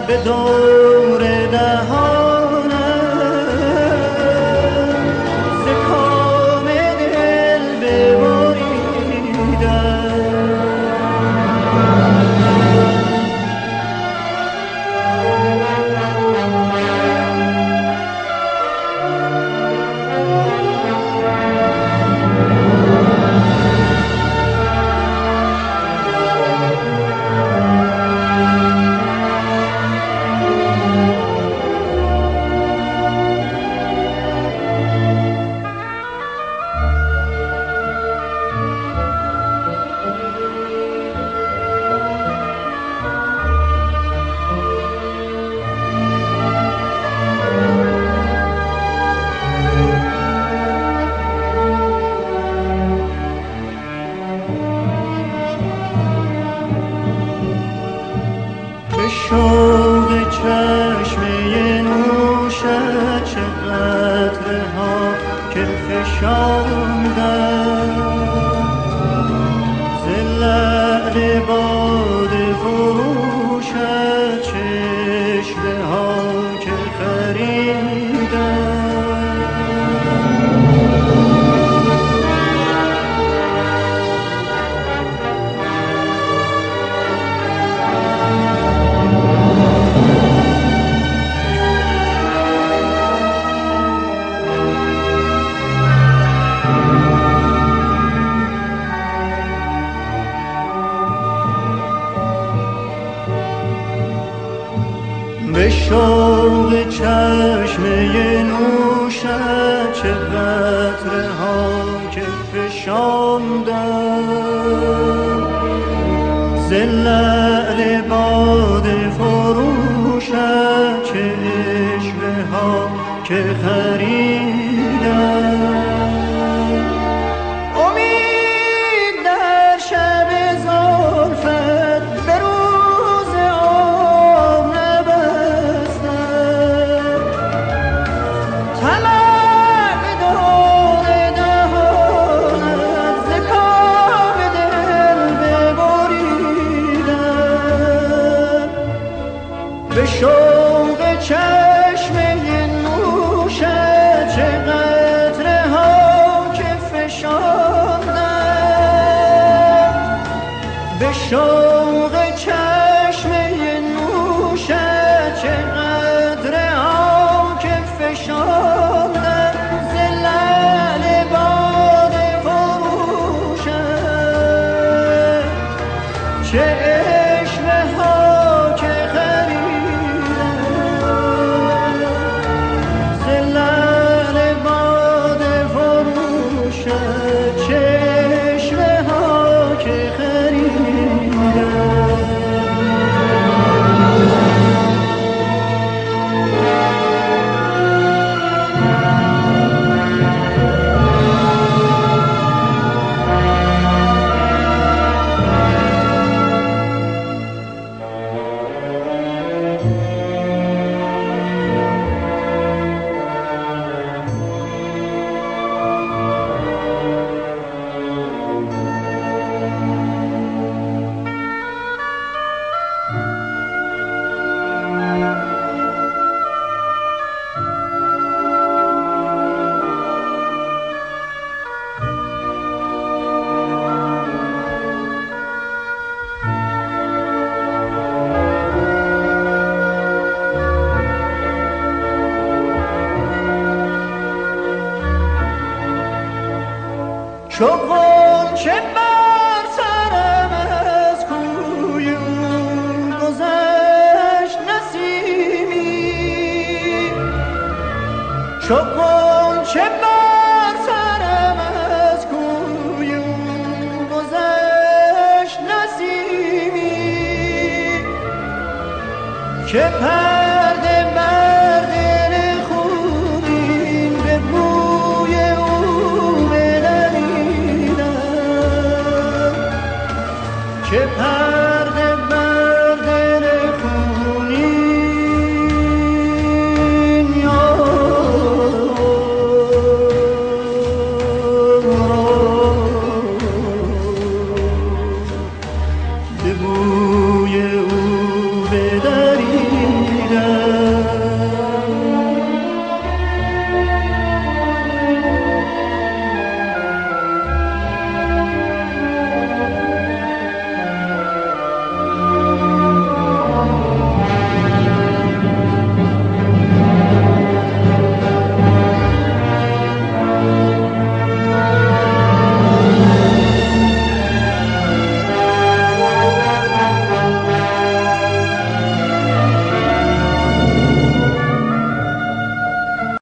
به دور دهانم ز کام دل ببریدم. شوق چشمه نوشت چه قطره ها که فشاندم ز لعل باده فروشت چشمه ها که خریدم. به شوق چشمه نوشت چه قطره ها که فشاندم ز لعل باده فروشت چشمه ها که خریدم. امید در شب زلفت به روز عمر نبستم، طمع به دور دهانت ز کام دل ببریدم. به شوق چشمه نوشت چه قطره ها که فشاندم، به شوق چشمه نوشت چه قطره ها که فشاندم ز لعل باده فروشت چشمه ها که خریدم، ز لعل باده فروشت چشمه ها که خریدم. چو غنچه بر سرم از کوی او گذشت نسیمی، چو غنچه بر سرم از کوی او گذشت نسیمی، که پرده بر دل خونین به بوی او بدریدم، که